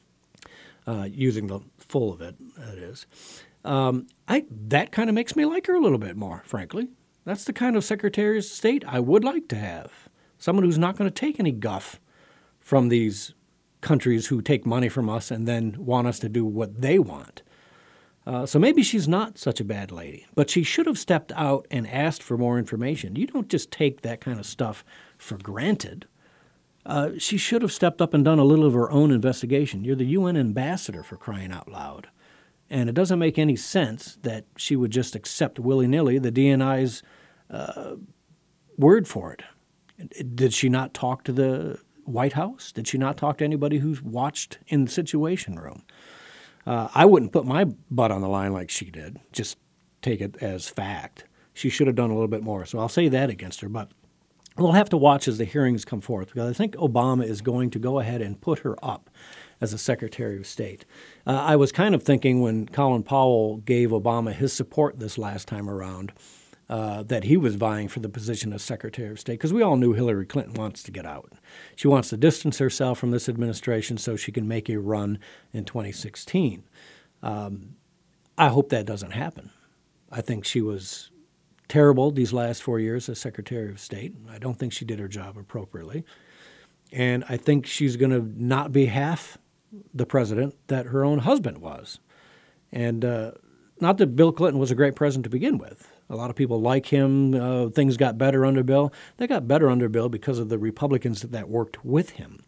uh, using the full of it, that is. Um, I, that kind of makes me like her a little bit more, frankly. That's the kind of Secretary of State I would like to have. Someone who's not going to take any guff from these countries who take money from us and then want us to do what they want. Uh, so maybe she's not such a bad lady, but she should have stepped out and asked for more information. You don't just take that kind of stuff for granted. Uh, she should have stepped up and done a little of her own investigation. You're the U N ambassador, for crying out loud. And it doesn't make any sense that she would just accept willy-nilly the D N I's uh, word for it. Did she not talk to the White House? Did she not talk to anybody who's watched in the Situation Room? Uh, I wouldn't put my butt on the line like she did, just take it as fact. She should have done a little bit more, so I'll say that against her. But we'll have to watch as the hearings come forth, because I think Obama is going to go ahead and put her up as a Secretary of State. Uh, I was kind of thinking when Colin Powell gave Obama his support this last time around, Uh, that he was vying for the position of Secretary of State, because we all knew Hillary Clinton wants to get out. She wants to distance herself from this administration so she can make a run in twenty sixteen. Um, I hope that doesn't happen. I think she was terrible these last four years as Secretary of State. I don't think she did her job appropriately. And I think she's going to not be half the president that her own husband was. And uh, not that Bill Clinton was a great president to begin with. A lot of people like him. Uh, things got better under Bill. They got better under Bill because of the Republicans that worked with him.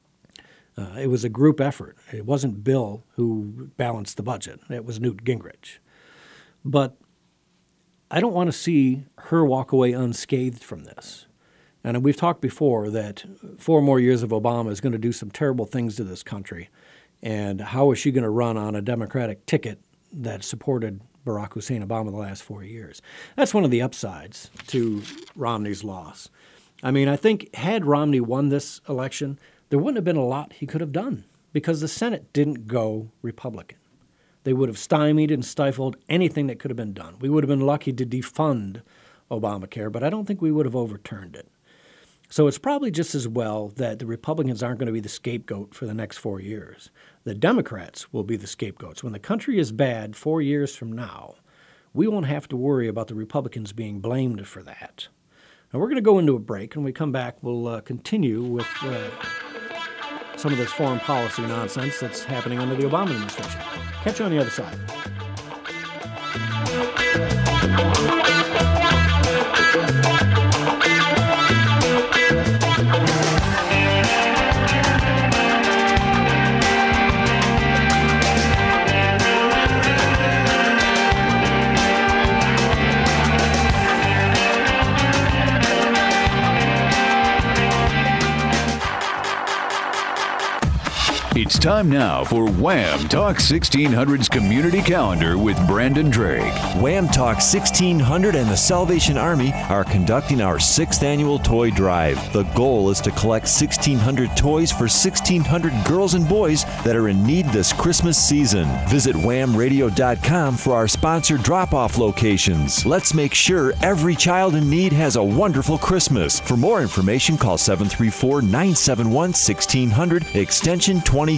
Uh, it was a group effort. It wasn't Bill who balanced the budget. It was Newt Gingrich. But I don't want to see her walk away unscathed from this. And we've talked before that four more years of Obama is going to do some terrible things to this country. And how is she going to run on a Democratic ticket that supported Barack Hussein Obama the last four years? That's one of the upsides to Romney's loss. I mean, I think had Romney won this election, there wouldn't have been a lot he could have done because the Senate didn't go Republican. They would have stymied and stifled anything that could have been done. We would have been lucky to defund Obamacare, but I don't think we would have overturned it. So it's probably just as well that the Republicans aren't going to be the scapegoat for the next four years. The Democrats will be the scapegoats. When the country is bad four years from now, we won't have to worry about the Republicans being blamed for that. Now, we're going to go into a break. When we come back, we'll uh, continue with uh, some of this foreign policy nonsense that's happening under the Obama administration. Catch you on the other side. It's time now for Wham Talk sixteen hundred's Community Calendar with Brandon Drake. Wham Talk sixteen hundred and the Salvation Army are conducting our sixth annual toy drive. The goal is to collect sixteen hundred toys for sixteen hundred girls and boys that are in need this Christmas season. Visit wham radio dot com for our sponsored drop-off locations. Let's make sure every child in need has a wonderful Christmas. For more information, call seven three four, nine seven one, one six zero zero, extension twenty-three.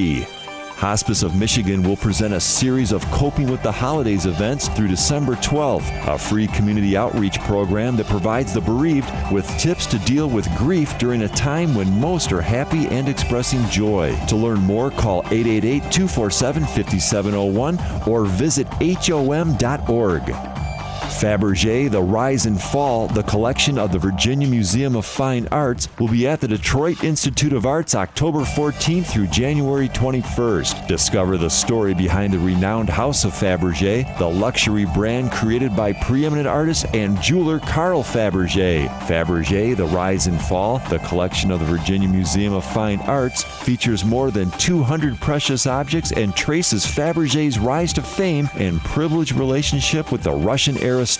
Hospice of Michigan will present a series of Coping with the Holidays events through December twelfth, a free community outreach program that provides the bereaved with tips to deal with grief during a time when most are happy and expressing joy. To learn more, call eight eight eight, two four seven, five seven zero one or visit H O M dot org. Fabergé, The Rise and Fall, the collection of the Virginia Museum of Fine Arts, will be at the Detroit Institute of Arts October fourteenth through January twenty-first. Discover the story behind the renowned House of Fabergé, the luxury brand created by preeminent artist and jeweler Carl Fabergé. Fabergé, The Rise and Fall, the collection of the Virginia Museum of Fine Arts, features more than two hundred precious objects and traces Fabergé's rise to fame and privileged relationship with the Russian aristocracy.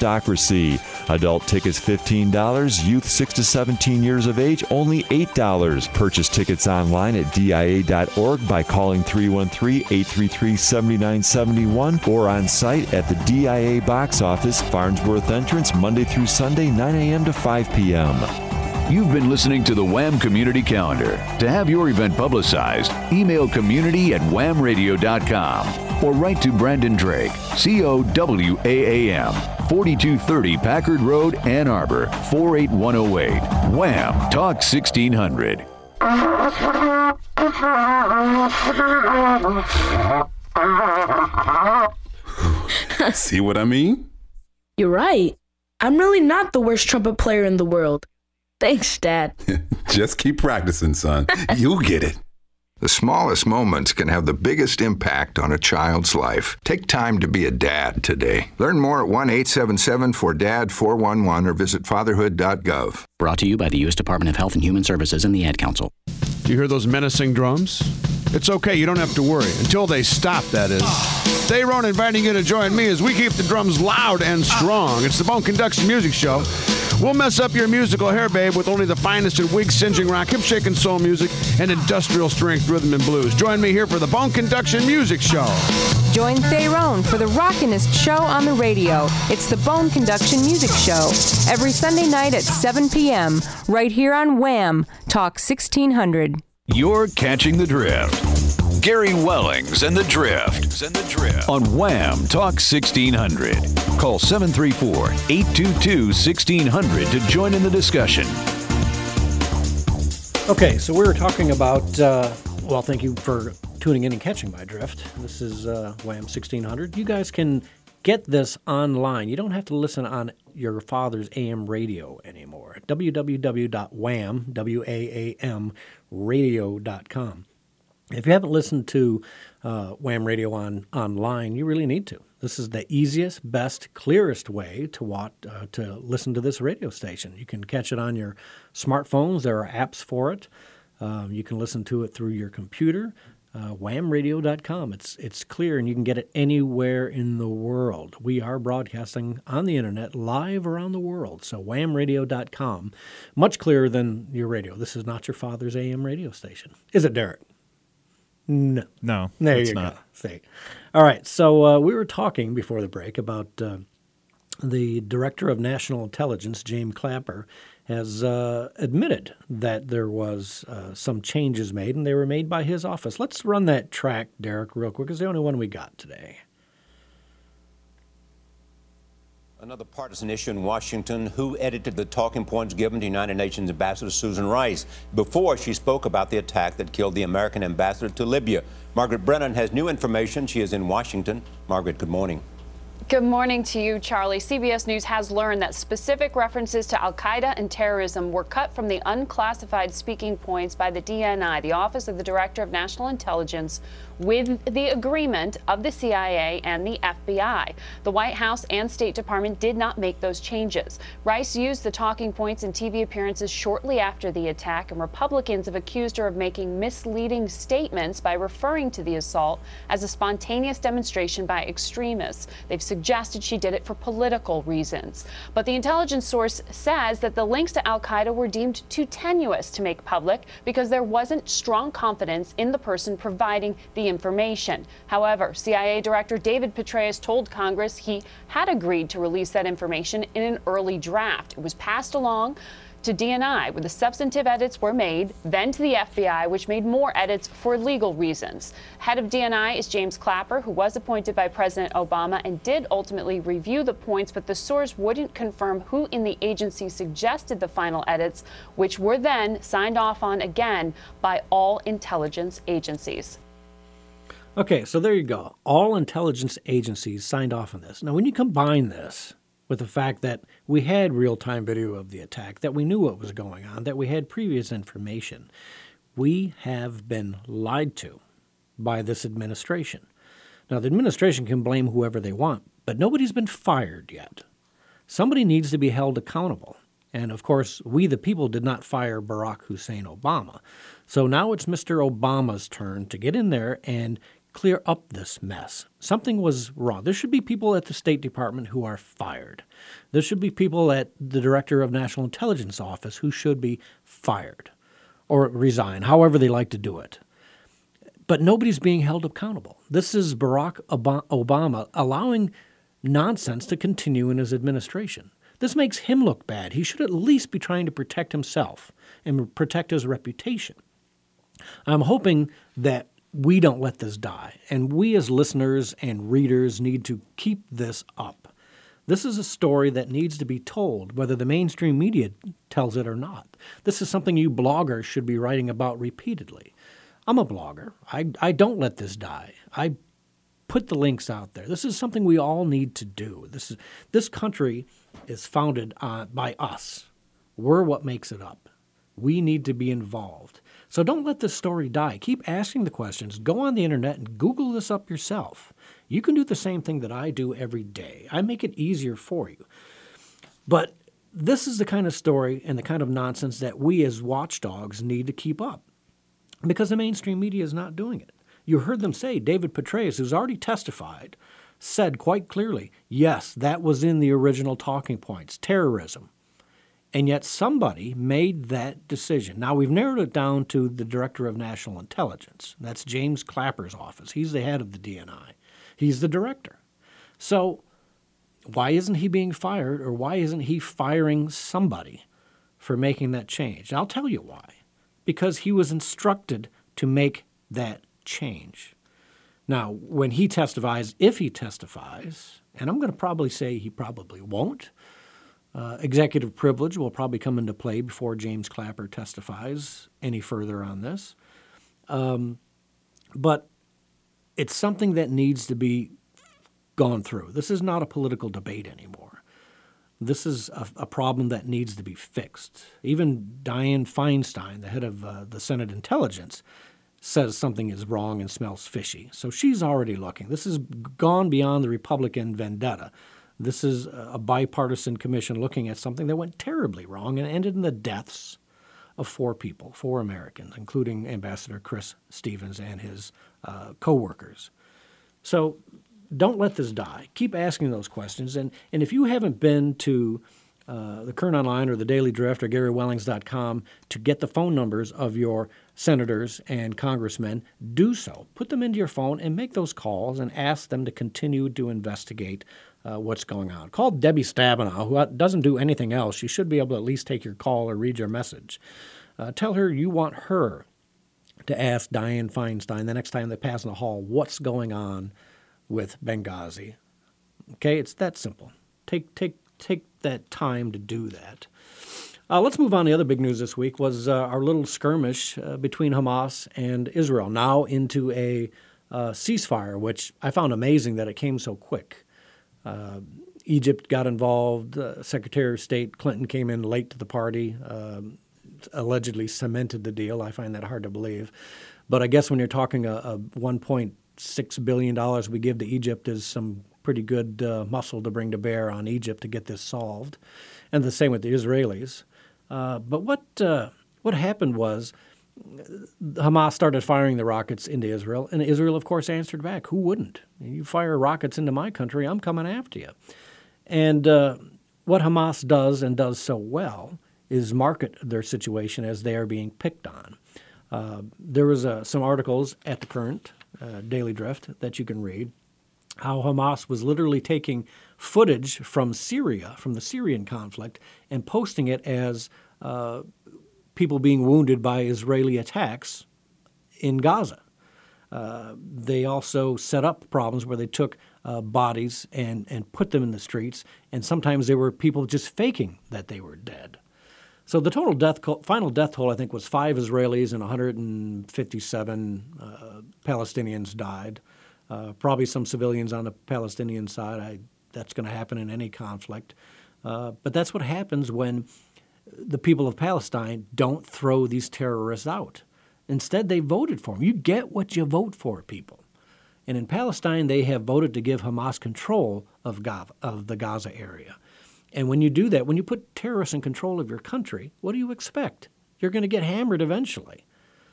Adult tickets fifteen dollars, youth six to seventeen years of age only eight dollars. Purchase tickets online at D I A dot org by calling three one three, eight three three, seven nine seven one or on site at the D I A box office, Farnsworth entrance, Monday through Sunday, nine a.m. to five p.m. You've been listening to the Wham Community Calendar. To have your event publicized, email community at wham radio dot com or write to Brandon Drake, C O W A A M, forty-two thirty Packard Road, Ann Arbor, four eight one oh eight. Wham Talk sixteen hundred. See what I mean? You're right. I'm really not the worst trumpet player in the world. Thanks, Dad. Just keep practicing, son. You'll get it. The smallest moments can have the biggest impact on a child's life. Take time to be a dad today. Learn more at one eight seven seven four D A D four one one or visit fatherhood dot gov. Brought to you by the U S Department of Health and Human Services and the Ad Council. Do you hear those menacing drums? It's okay, you don't have to worry. Until they stop, that is. Stay Roan inviting you to join me as we keep the drums loud and strong. It's the Bone Conduction Music Show. We'll mess up your musical hair, babe, with only the finest in wig-singeing rock, hip-shaking soul music, and industrial-strength rhythm and blues. Join me here for the Bone Conduction Music Show. Join Theron for the rockinest show on the radio. It's the Bone Conduction Music Show. Every Sunday night at seven p.m. right here on Wham Talk sixteen hundred. You're catching the drift. Gary Wellings and the Drift. And the Drift on Wham Talk sixteen hundred. Call seven three four, eight two two, one six zero zero to join in the discussion. Okay, so we were talking about, uh, well, thank you for tuning in and catching my drift. This is uh, Wham sixteen hundred. You guys can get this online. You don't have to listen on your father's A M radio anymore. w w w dot wham, W A A M, radio dot com. If you haven't listened to uh, Wham Radio on online, you really need to. This is the easiest, best, clearest way to watch, uh, to listen to this radio station. You can catch it on your smartphones. There are apps for it. Um, you can listen to it through your computer. Uh, wham radio dot com. It's it's clear, and you can get it anywhere in the world. We are broadcasting on the internet live around the world. So wham radio dot com, much clearer than your radio. This is not your father's A M radio station, is it, Derek? No. No, There it's you not. go. See. All right. So uh, we were talking before the break about uh, the Director of National Intelligence, James Clapper, has uh, admitted that there was uh, some changes made, and they were made by his office. Let's run that track, Derek, real quick. It's the only one we got today. Another partisan issue in Washington, who edited the talking points given to United Nations Ambassador Susan Rice before she spoke about the attack that killed the American ambassador to Libya. Margaret Brennan has new information. She is in Washington. Margaret, good morning. Good morning to you, Charlie. C B S News has learned that specific references to al-Qaeda and terrorism were cut from the unclassified speaking points by the D N I, the Office of the Director of National Intelligence, with the agreement of the C I A and the F B I. The White House and State Department did not make those changes. Rice used the talking points in T V appearances shortly after the attack, and Republicans have accused her of making misleading statements by referring to the assault as a spontaneous demonstration by extremists. They've suggested she did it for political reasons. But the intelligence source says that the links to al-Qaeda were deemed too tenuous to make public because there wasn't strong confidence in the person providing the information. However, C I A Director David Petraeus told Congress he had agreed to release that information in an early draft. It was passed along to D N I, where the substantive edits were made, then to the F B I, which made more edits for legal reasons. Head of D N I is James Clapper, who was appointed by President Obama and did ultimately review the points, but the source wouldn't confirm who in the agency suggested the final edits, which were then signed off on again by all intelligence agencies. Okay, so there you go. All intelligence agencies signed off on this. Now, when you combine this with the fact that we had real-time video of the attack, that we knew what was going on, that we had previous information, we have been lied to by this administration. Now, the administration can blame whoever they want, but nobody's been fired yet. Somebody needs to be held accountable. And, of course, we the people did not fire Barack Hussein Obama. So now it's Mister Obama's turn to get in there and clear up this mess. Something was wrong. There should be people at the State Department who are fired. There should be people at the Director of National Intelligence Office who should be fired or resign, however they like to do it. But nobody's being held accountable. This is Barack Obama allowing nonsense to continue in his administration. This makes him look bad. He should at least be trying to protect himself and protect his reputation. I'm hoping that we don't let this die, and we as listeners and readers need to keep this up. This is a story that needs to be told, whether the mainstream media tells it or not. This is something you bloggers should be writing about repeatedly. I'm a blogger. I, I don't let this die. I put the links out there. This is something we all need to do. This is this country is founded uh, by us. We're what makes it up. We need to be involved. So don't let this story die. Keep asking the questions. Go on the internet and Google this up yourself. You can do the same thing that I do every day. I make it easier for you. But this is the kind of story and the kind of nonsense that we as watchdogs need to keep up because the mainstream media is not doing it. You heard them say, David Petraeus, who's already testified, said quite clearly, yes, that was in the original talking points, terrorism. And yet somebody made that decision. Now, we've narrowed it down to the Director of National Intelligence. That's James Clapper's office. He's the head of the D N I. He's the director. So why isn't he being fired, or why isn't he firing somebody for making that change? And I'll tell you why. Because he was instructed to make that change. Now, when he testifies, if he testifies, and I'm going to probably say he probably won't, Uh, executive privilege will probably come into play before James Clapper testifies any further on this. Um, but it's something that needs to be gone through. This is not a political debate anymore. This is a, a problem that needs to be fixed. Even Dianne Feinstein, the head of uh, the Senate Intelligence, says something is wrong and smells fishy. So she's already looking. This has gone beyond the Republican vendetta. This is a bipartisan commission looking at something that went terribly wrong and ended in the deaths of four people, four Americans, including Ambassador Chris Stevens and his uh, co-workers. So don't let this die. Keep asking those questions. And, and if you haven't been to uh, the Kern Online or the Daily Drift or Gary Wellings dot com to get the phone numbers of your senators and congressmen, do so. Put them into your phone and make those calls and ask them to continue to investigate uh, what's going on. Call Debbie Stabenow, who doesn't do anything else. She should be able to at least take your call or read your message. Uh, tell her you want her to ask Dianne Feinstein the next time they pass in the hall what's going on with Benghazi. Okay, it's that simple. Take take take that time to do that. Uh, let's move on. The other big news this week was uh, our little skirmish uh, between Hamas and Israel, now into a uh, ceasefire, which I found amazing that it came so quick. Uh, Egypt got involved. Uh, Secretary of State Clinton came in late to the party, uh, allegedly cemented the deal. I find that hard to believe. But I guess when you're talking a, a one point six billion dollars we give to Egypt is some pretty good uh, muscle to bring to bear on Egypt to get this solved. And the same with the Israelis. Uh, but what uh, what happened was Hamas started firing the rockets into Israel, and Israel, of course, answered back. Who wouldn't? You fire rockets into my country, I'm coming after you. And uh, what Hamas does and does so well is market their situation as they are being picked on. Uh, there was uh, some articles at the current uh, Daily Drift that you can read, how Hamas was literally taking footage from Syria, from the Syrian conflict, and posting it as uh, people being wounded by Israeli attacks in Gaza. Uh, they also set up problems where they took uh, bodies and, and put them in the streets, and sometimes there were people just faking that they were dead. So the total death, final death toll, I think, was five Israelis and one hundred fifty-seven uh, Palestinians died. Uh, probably some civilians on the Palestinian side. I, that's going to happen in any conflict. Uh, but that's what happens when the people of Palestine don't throw these terrorists out. Instead, they voted for them. You get what you vote for, people. And in Palestine, they have voted to give Hamas control of, Gaza, of the Gaza area. And when you do that, when you put terrorists in control of your country, what do you expect? You're going to get hammered eventually.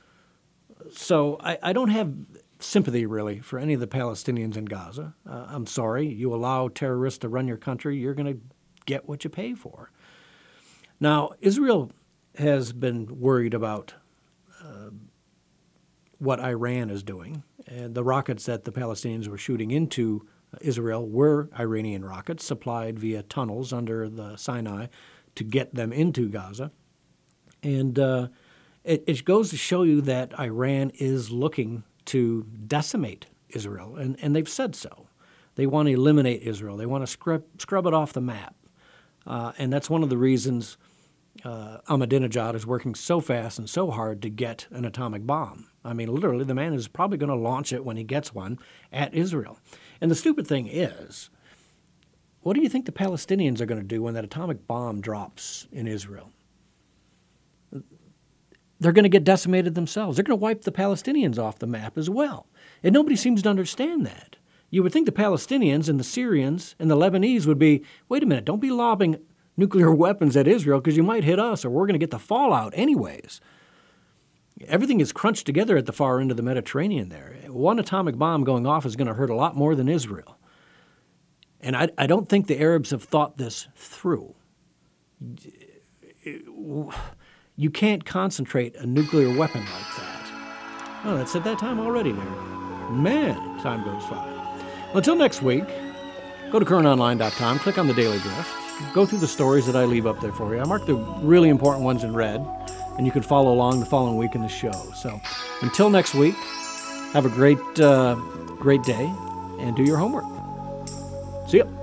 So I, I don't have sympathy, really, for any of the Palestinians in Gaza. Uh, I'm sorry. You allow terrorists to run your country, you're going to get what you pay for. Now, Israel has been worried about uh, what Iran is doing. And the rockets that the Palestinians were shooting into Israel were Iranian rockets supplied via tunnels under the Sinai to get them into Gaza. And uh, it, it goes to show you that Iran is looking to decimate Israel, and, and they've said so. They want to eliminate Israel. They want to scrub, scrub it off the map. Uh, and that's one of the reasons uh, Ahmadinejad is working so fast and so hard to get an atomic bomb. I mean, literally, the man is probably going to launch it when he gets one at Israel. And the stupid thing is, what do you think the Palestinians are going to do when that atomic bomb drops in Israel? They're going to get decimated themselves. They're going to wipe the Palestinians off the map as well. And nobody seems to understand that. You would think the Palestinians and the Syrians and the Lebanese would be, wait a minute, don't be lobbing nuclear weapons at Israel because you might hit us or we're going to get the fallout anyways. Everything is crunched together at the far end of the Mediterranean there. One atomic bomb going off is going to hurt a lot more than Israel. And I, I don't think the Arabs have thought this through. You can't concentrate a nuclear weapon like that. Oh, that's at that time already there. Man, time goes by. Well, until next week, go to Kern Online dot com, click on the Daily Drift, go through the stories that I leave up there for you. I mark the really important ones in red, and you can follow along the following week in the show. So until next week, have a great, uh, great day, and do your homework. See ya.